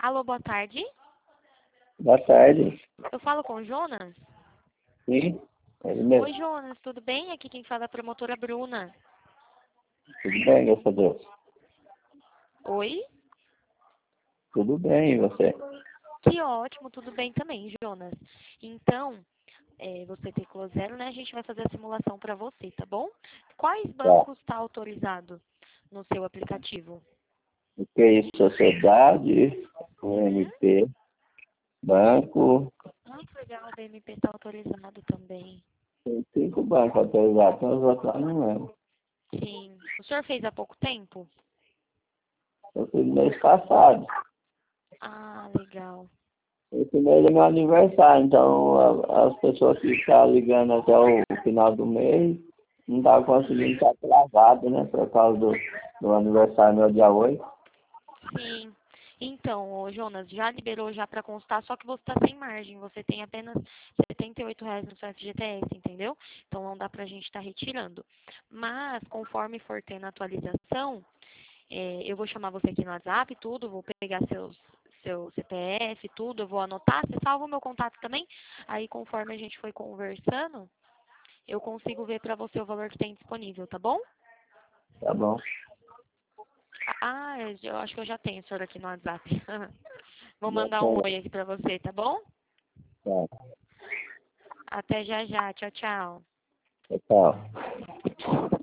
Alô, boa tarde. Boa tarde. Eu falo com o Jonas? Sim, é ele mesmo. Oi, Jonas, tudo bem? Aqui quem fala é a promotora Bruna. Tudo bem, graças a Deus. Oi? Tudo bem, e você? Que ótimo, tudo bem também, Jonas. Então, você tricolor zero, né? A gente vai fazer a simulação para você, tá bom? Quais Tá. bancos está autorizado no seu aplicativo? O que é isso? Sociedade, Uhum. UMP, banco. Ah, que legal, o BMP está autorizado também. Tem 5 bancos autorizados, mas os outros lá não é. Sim. O senhor fez há pouco tempo? Eu fiz mês passado. Ah, legal. Esse mês é meu aniversário, então as pessoas que ficam ligando até o final do mês não estavam conseguindo estar travado, né? Por causa do aniversário meu dia 8. Sim. Então, ô, Jonas, já liberou já para constar, só que você está sem margem. Você tem apenas R$ 78 no seu FGTS, entendeu? Então não dá para a gente estar retirando. Mas, conforme for tendo atualização, eu vou chamar você aqui no WhatsApp, tudo, vou pegar seu CPF, tudo, eu vou anotar. Você salva o meu contato também? Aí, conforme a gente foi conversando, eu consigo ver para você o valor que tem disponível, tá bom? Tá bom. Ah, eu acho que eu já tenho o senhor aqui no WhatsApp. Vou Já mandar um tem. oi aqui pra você, tá bom? Tá. Até já já. Tchau, tchau. Tchau.